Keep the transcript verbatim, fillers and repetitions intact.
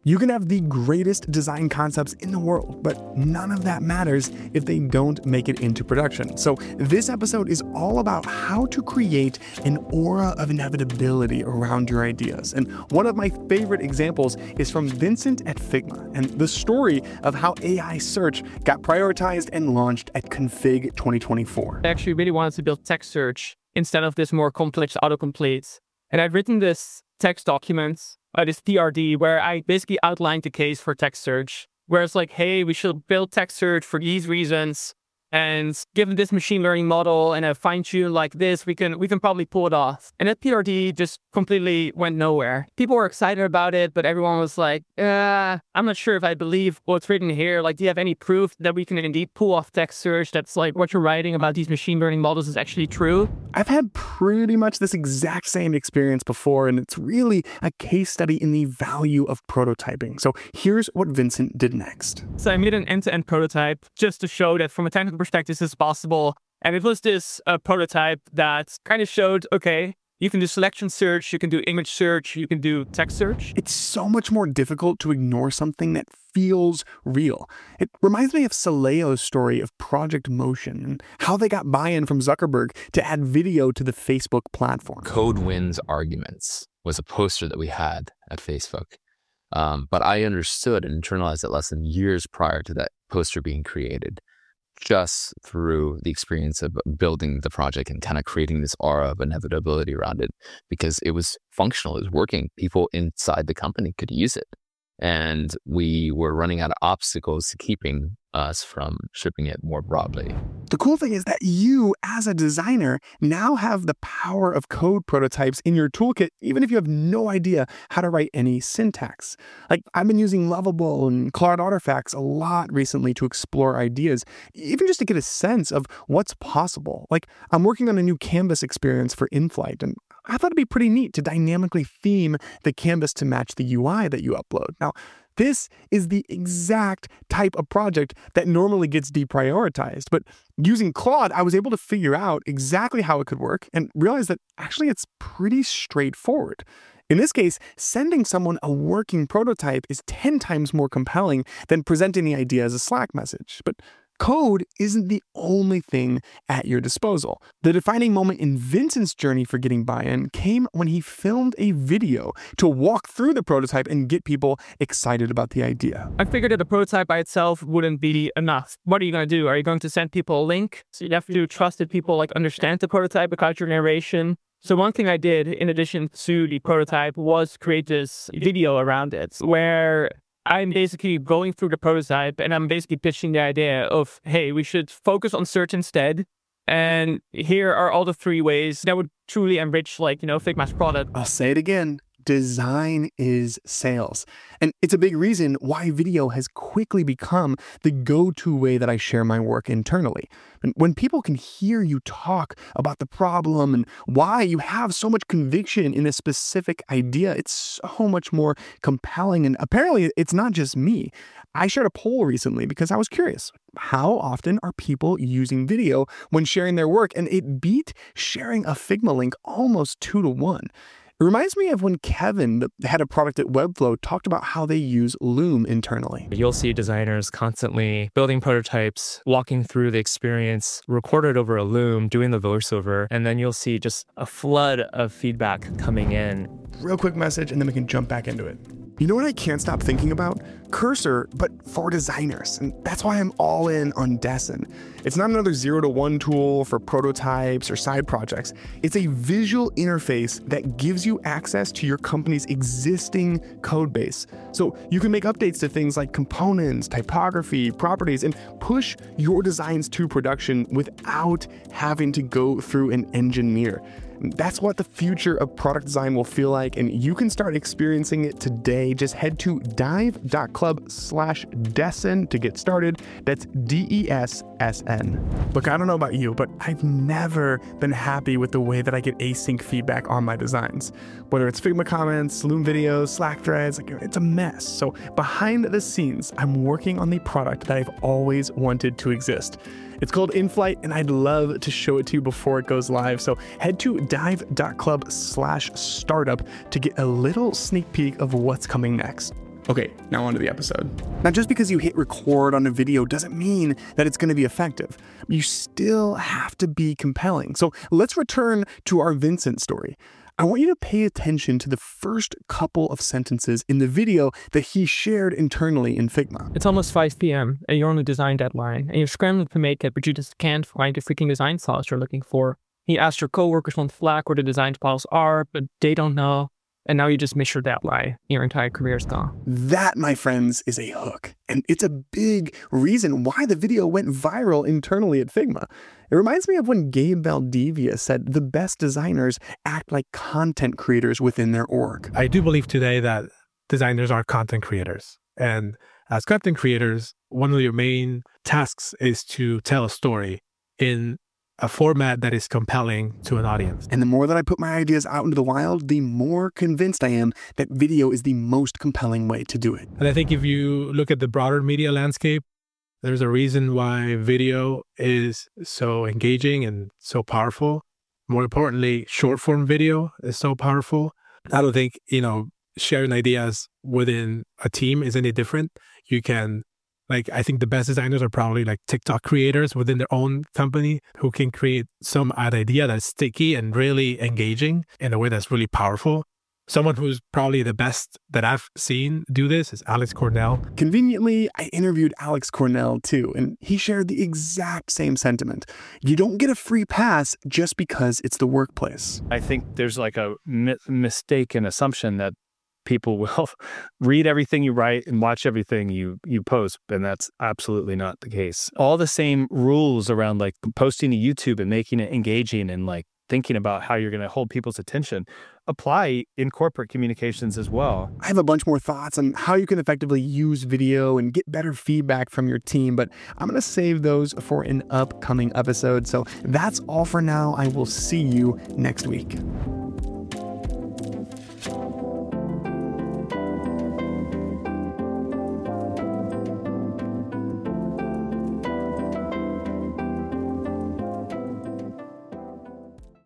You can have the greatest design concepts in the world, but none of that matters if they don't make it into production. So this episode is all about how to create an aura of inevitability around your ideas. And one of my favorite examples is from Vincent at Figma and the story of how A I search got prioritized and launched at Config twenty twenty-four. I actually really wanted to build text search instead of this more complex autocomplete. And I've written this text document, uh, this T R D, where I basically outlined the case for text search, where it's like, hey, we should build text search for these reasons. And given this machine learning model and a fine tune like this, we can we can probably pull it off. And that P R D just completely went nowhere. People were excited about it, but everyone was like, uh, I'm not sure if I believe what's written here. Like, do you have any proof that we can indeed pull off text search that's like what you're writing about these machine learning models is actually true? I've had pretty much this exact same experience before, and it's really a case study in the value of prototyping. So here's what Vincent did next. So I made an end-to-end prototype just to show that from a technical perspective, this is possible. And it was this uh, prototype that kind of showed, okay, you can do selection search, you can do image search, you can do text search. It's so much more difficult to ignore something that feels real. It reminds me of Saleo's story of Project Motion and how they got buy-in from Zuckerberg to add video to the Facebook platform. Code wins arguments was a poster that we had at Facebook. Um, but I understood and internalized that lesson years prior to that poster being created, just through the experience of building the project and kind of creating this aura of inevitability around it, because it was functional, it was working. People inside the company could use it. And we were running out of obstacles to keeping us from shipping it more broadly. The cool thing is that you, as a designer, now have the power of code prototypes in your toolkit, even if you have no idea how to write any syntax. Like, I've been using Lovable and Claude Artifacts a lot recently to explore ideas, even just to get a sense of what's possible. Like, I'm working on a new Canvas experience for InFlight, and I thought it'd be pretty neat to dynamically theme the canvas to match the U I that you upload. Now, this is the exact type of project that normally gets deprioritized. But using Claude, I was able to figure out exactly how it could work and realize that actually it's pretty straightforward. In this case, sending someone a working prototype is ten times more compelling than presenting the idea as a Slack message. But code isn't the only thing at your disposal. The defining moment in Vincent's journey for getting buy-in came when he filmed a video to walk through the prototype and get people excited about the idea. I figured that the prototype by itself wouldn't be enough. What are you going to do? Are you going to send people a link? So you have to trust that people like understand the prototype without your narration. So one thing I did, in addition to the prototype, was create this video around it, where I'm basically going through the prototype and I'm basically pitching the idea of, hey, we should focus on search instead. And here are all the three ways that would truly enrich, like, you know, Figma's product. I'll say it again. Design is sales. And it's a big reason why video has quickly become the go-to way that I share my work internally. And when people can hear you talk about the problem and why you have so much conviction in a specific idea, it's so much more compelling. And apparently it's not just me. I shared a poll recently because I was curious. How often are people using video when sharing their work? And it beat sharing a Figma link almost two to one. It reminds me of when Kevin, the head of product at Webflow, talked about how they use Loom internally. You'll see designers constantly building prototypes, walking through the experience, recorded over a Loom, doing the voiceover, and then you'll see just a flood of feedback coming in. Real quick message, and then we can jump back into it. You know what I can't stop thinking about? Cursor, but for designers. And that's why I'm all in on Dessin. It's not another zero to one tool for prototypes or side projects. It's a visual interface that gives you access to your company's existing code base. So you can make updates to things like components, typography, properties, and push your designs to production without having to go through an engineer. That's what the future of product design will feel like, and you can start experiencing it today. Just head to dive.club slash Dessin to get started. That's D E S S N. Look, I don't know about you, but I've never been happy with the way that I get async feedback on my designs. Whether it's Figma comments, Loom videos, Slack threads, like, it's a mess. So behind the scenes, I'm working on the product that I've always wanted to exist. It's called InFlight, and I'd love to show it to you before it goes live. So head to dive.club slash startup to get a little sneak peek of what's coming next. Okay, now on to the episode. Now, just because you hit record on a video doesn't mean that it's going to be effective. You still have to be compelling. So let's return to our Vincent story. I want you to pay attention to the first couple of sentences in the video that he shared internally in Figma. It's almost five p.m. and you're on a design deadline, and you're scrambling to make it, but you just can't find the freaking design files you're looking for. You asked your coworkers on Slack where the design files are, but they don't know. And now you just miss your deadline. Your entire career is gone. That, my friends, is a hook. And it's a big reason why the video went viral internally at Figma. It reminds me of when Gabe Valdivia said the best designers act like content creators within their org. I do believe today that designers are content creators. And as content creators, one of your main tasks is to tell a story in a format that is compelling to an audience. And the more that I put my ideas out into the wild, the more convinced I am that video is the most compelling way to do it. And I think if you look at the broader media landscape, there's a reason why video is so engaging and so powerful. More importantly, short form video is so powerful. I don't think, you know, sharing ideas within a team is any different. You can Like, I think the best designers are probably like TikTok creators within their own company who can create some ad idea that's sticky and really engaging in a way that's really powerful. Someone who's probably the best that I've seen do this is Alex Cornell. Conveniently, I interviewed Alex Cornell too, and he shared the exact same sentiment. You don't get a free pass just because it's the workplace. I think there's like a mi- mistaken assumption that people will read everything you write and watch everything you, you post, and that's absolutely not the case. All the same rules around like posting to YouTube and making it engaging and like thinking about how you're going to hold people's attention apply in corporate communications as well. I have a bunch more thoughts on how you can effectively use video and get better feedback from your team, but I'm going to save those for an upcoming episode. So that's all for now. I will see you next week.